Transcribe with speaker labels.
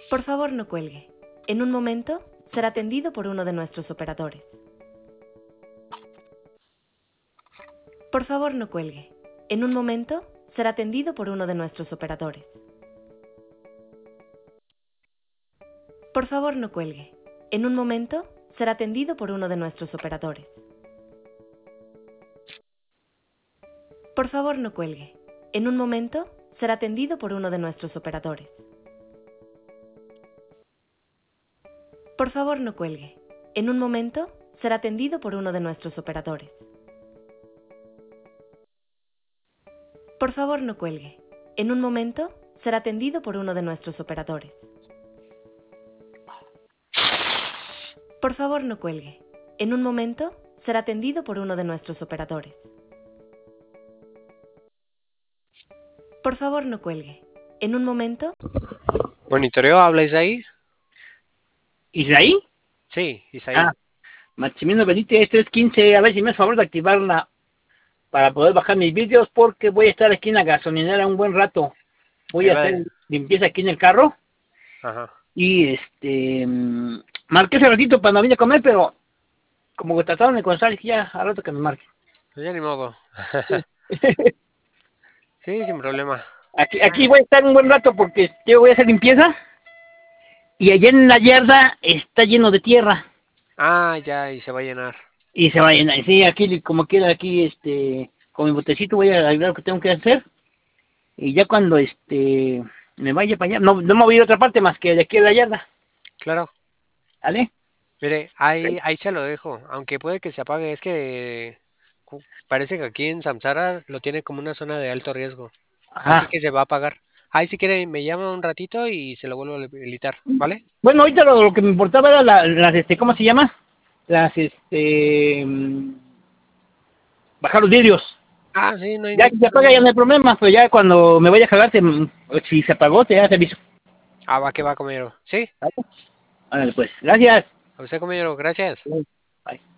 Speaker 1: Por favor, no cuelgue. En un momento será atendido por uno de nuestros operadores. Por favor, no cuelgue. En un momento será atendido por uno de nuestros operadores. Por favor, no cuelgue. En un momento será atendido por uno de nuestros operadores. Por favor, no cuelgue. En un momento será atendido por uno de nuestros operadores. Por favor, no cuelgue. En un momento será atendido por uno de nuestros operadores. Por favor, no cuelgue. En un momento será atendido por uno de nuestros operadores. Por favor, no cuelgue. En un momento será atendido por uno de nuestros operadores. Por favor, no cuelgue. En un momento...
Speaker 2: ¿Monitoreo habla Isaí?
Speaker 3: ¿Isaí?
Speaker 2: Sí, Isaí.
Speaker 3: Maximino Benítez 315, a ver si me hace favor de activarla para poder bajar mis vídeos, porque voy a estar aquí en la gasolinera un buen rato. Voy a hacer limpieza aquí en el carro.
Speaker 2: Ajá.
Speaker 3: Y marqué hace ratito para no venir a comer, pero como que trataron de contestar, dije ya, al rato que me marque.
Speaker 2: Pues ya ni modo. Sí, sin problema.
Speaker 3: Aquí voy a estar un buen rato porque yo voy a hacer limpieza. Y allá en la yarda está lleno de tierra.
Speaker 2: Ah, ya, y se va a llenar.
Speaker 3: Y se va a llenar. Sí, aquí, como quiera, aquí, con mi botecito voy a arreglar lo que tengo que hacer. Y ya cuando, me vaya para allá, no me voy a ir a otra parte más que de aquí a la yarda.
Speaker 2: Claro.
Speaker 3: ¿Vale?
Speaker 2: Mire, ahí se lo dejo. Aunque puede que se apague, es que parece que aquí en Samsara lo tiene como una zona de alto riesgo. Así
Speaker 3: Ajá.
Speaker 2: que se va a apagar. Ahí si quiere me llama un ratito y se lo vuelvo a habilitar, ¿vale?
Speaker 3: Bueno, ahorita lo que me importaba era las, ¿cómo se llama? Las, bajar los vidrios.
Speaker 2: Ah, sí, no
Speaker 3: Ya
Speaker 2: hay
Speaker 3: que se apaga ya
Speaker 2: problema.
Speaker 3: no hay problema, pero ya cuando me vaya a jalar, si se apagó, te aviso.
Speaker 2: Ah, va que va, compañero. Sí,
Speaker 3: ¿Vale? Ándale, pues, gracias.
Speaker 2: a usted, compañero, gracias.
Speaker 3: Bye.